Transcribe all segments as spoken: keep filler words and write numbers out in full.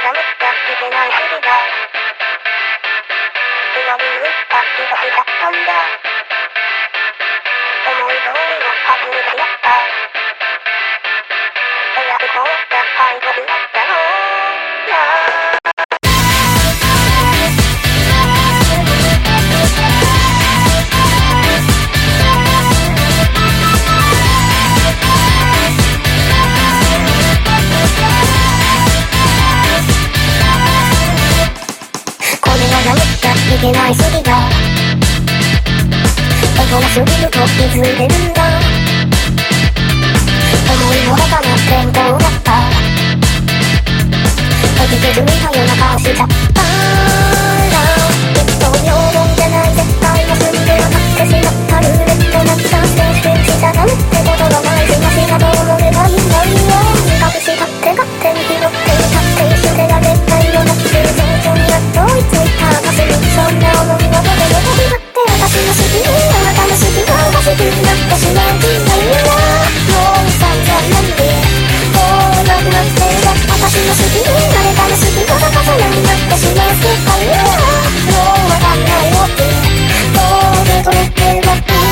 がむっちゃいけない日々が終わりにった気がしちゃったんだ。思い通りのはずでやった親不幸な敗北だったのな。いけないすぎだエゴが過ぎると気づいてるんだ。思いのほかの転倒だったエビけずみたような顔しちゃったらきっと平凡じゃない絶対の隅では勝ってしまったルーレットなったステージでしちゃダメってことがないしなしがどう思えばいいんだよ隠したって勝手に拾っていたって一緒でやれないようなっていう状況にやっと追いついた私にそんな思いはどれも飛び張って私の好きにあなたの好きがおかしくなってしまうんだよな。もう散々なんでもうなくなってる私の好きにあなたの好きが逆さまになってしまう世界はもうわかんないよってもう受け止めてばっかり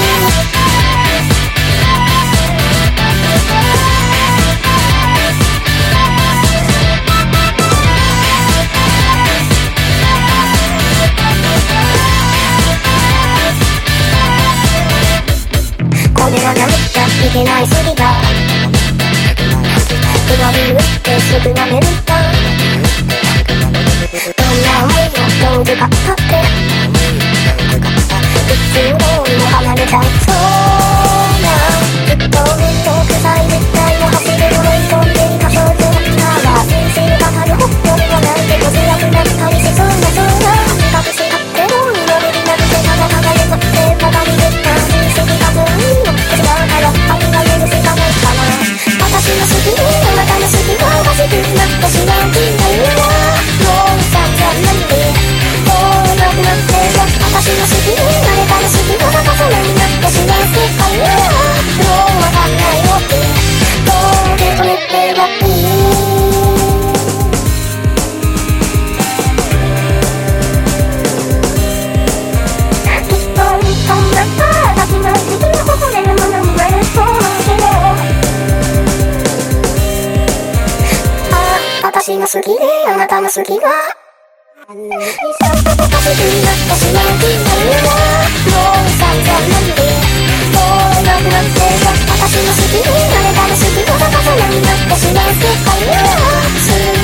これはやめちゃいけないすぎだ上に打ってすぐやめるんだ。どんな思いをどう使ったって普通のにも離れちゃいそうなずっと面倒くさい絶対の走るの追い込んでいた少女だったが先生がかるほどではないけど強くなったりしそうなそうな隠したってどうにもできなくてただただ眠ってばかりでった不思議がずーっと違うからありが許せたないかな。私の好きにあなたの好きがおかしくなってしまうんだよな。もう散々なんでもうなくなってる私の好きにあなたの好きが逆さまになってしまう世界はもうわかんないよってもう受け止めてばっかりきっとそんな私の好きなことでものになると思うけど私の好きであなたの好きがあんなにちょっとおかしくなってしまうんだよな。もう散々なんでもうなくなってる私の好きであなたの好きが逆さまになってしまう世界は